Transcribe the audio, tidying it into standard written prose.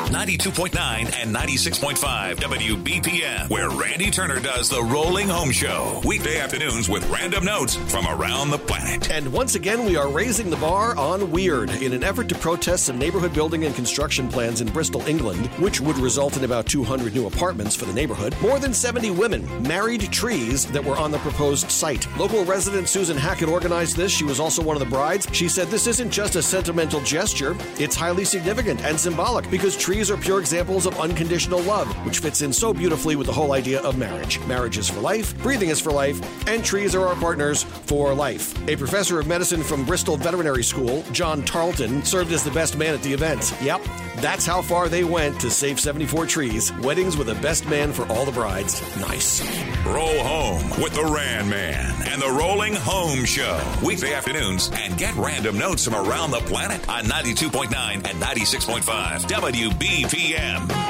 92.9 and 96.5 WBPM, where Randy Turner does the Rolling Home Show. Weekday afternoons with random notes from around the planet. And once again, we are raising the bar on weird in an effort to protest some neighborhood building and construction plans in Bristol, England, which would result in about 200 new apartments for the neighborhood. More than 70 women married trees that were on the proposed site. Local resident Susan Hackett organized this. She was also one of the brides. She said this isn't just a sentimental gesture. It's highly significant and symbolic because trees are pure examples of unconditional love, which fits in so beautifully with the whole idea of marriage. Marriage is for life, breathing is for life, and trees are our partners for life. A professor of medicine from Bristol Veterinary School, John Tarleton, served as the best man at the event. Yep, that's how far they went to save 74 trees. Weddings with the best man for all the brides. Nice. Roll home with the Ran Man and the Rolling Home Show. Weekday afternoons, and get random notes from around the planet on 92.9 and 96.5 WBPM.